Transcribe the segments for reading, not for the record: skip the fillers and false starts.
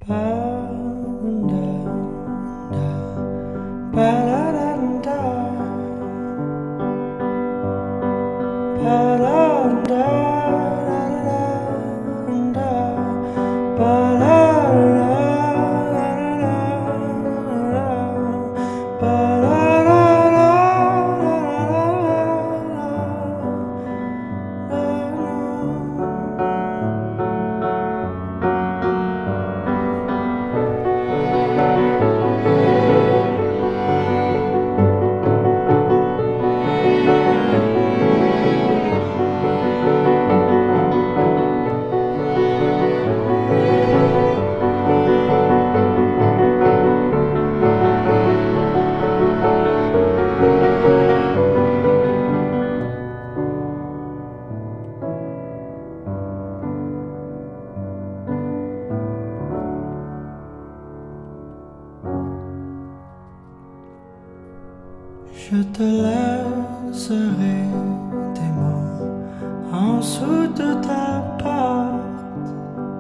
Je te laisserai des mots en dessous de ta porte,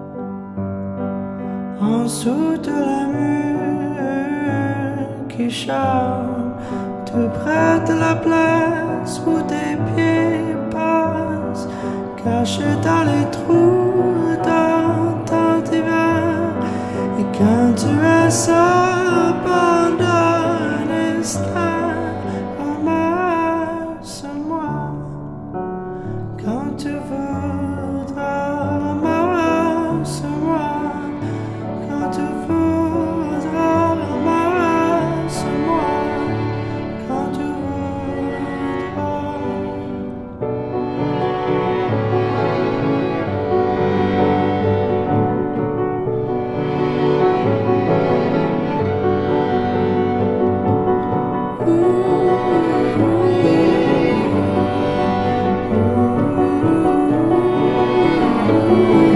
en dessous de la mur qui chante, tout près de la place où tes pieds passent, cachés dans les trous dans ton hiver. Et quand tu es seul pendant un instant, quand tu voudras, ramasse-moi. Quand tu voudras, ramasse-moi. Quand tu voudras.